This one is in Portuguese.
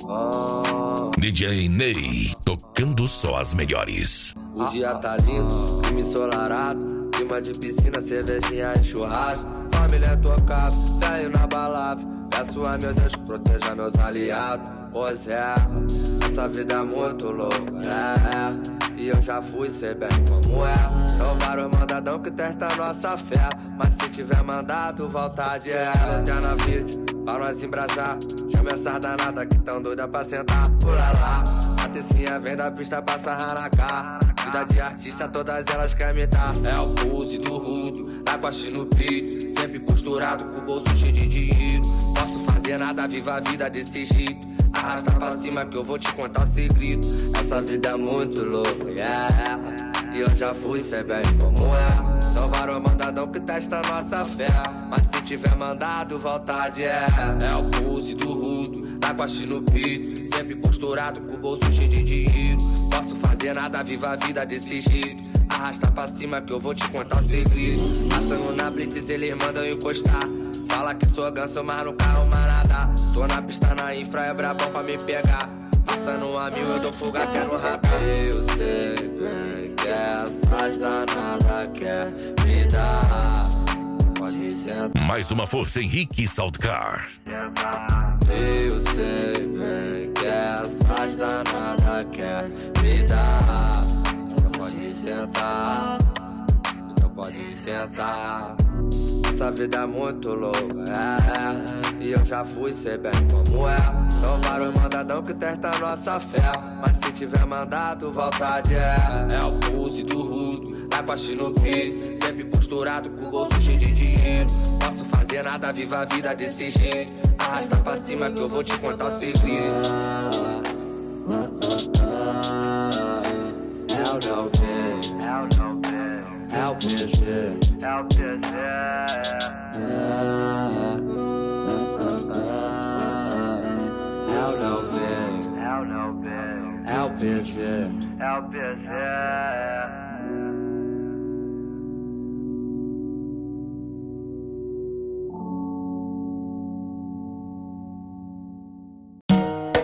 DJ Ney, tocando só as melhores. O dia tá lindo, clima ensolarado, clima de piscina, cervejinha e churrasco. Família tocada, velho na balada. Peço a meu Deus que proteja meus aliados. Pois é, essa vida é muito louca, e eu já fui, sei bem como é. São vários mandadão que testam nossa fé, mas se tiver mandado, vontade é. Lanterna vídeo, pra nós embrasar. Chama essas danadas que tão doida pra sentar. Pula lá, a tecinha vem da pista pra sarrar na cara. Vida de artista, todas elas querem me dar. É o pose do rudo, tá com a no peito, sempre posturado com o bolso cheio de dinheiro. Posso fazer nada, viva a vida desse jeito. Arrasta pra cima que eu vou te contar o segredo. Essa vida é muito louca, e eu já fui, sei bem como é. São vários mandadão que testam nossa fé, mas se tiver mandado, vontade é. É o pose do rudo, tá com a no peito, sempre posturado com o bolso cheio de dinheiro. Posso fazer nada, viva a vida desse jeito. Arrasta pra cima que eu vou te contar o segredo. Passando na blitz, eles mandam encostar. Fala que sou ganso, mas no carro manada. Tô na pista na infra, é brabão pra me pegar. Passando a 1000, eu dou fuga até no radar. Eu sei bem que essas danadas quer me dar. Pode sentar. Mais uma força Henrique Saltcar. Eu sei bem que essas danadas quer me dar. Então pode sentar, então pode sentar. Essa vida é muito louca, e eu já fui, sei bem como é. São vários mandadão que testam nossa fé, mas se tiver mandado, vontade é. É o pose do rudo, tá com a no peito, sempre posturado com o bolso cheio de dinheiro. Posso fazer nada, viva a vida desse jeito. Arrasta pra cima que eu vou te contar o segredo. É o não bem, é o PG, é o PG. É o PG, é o PG.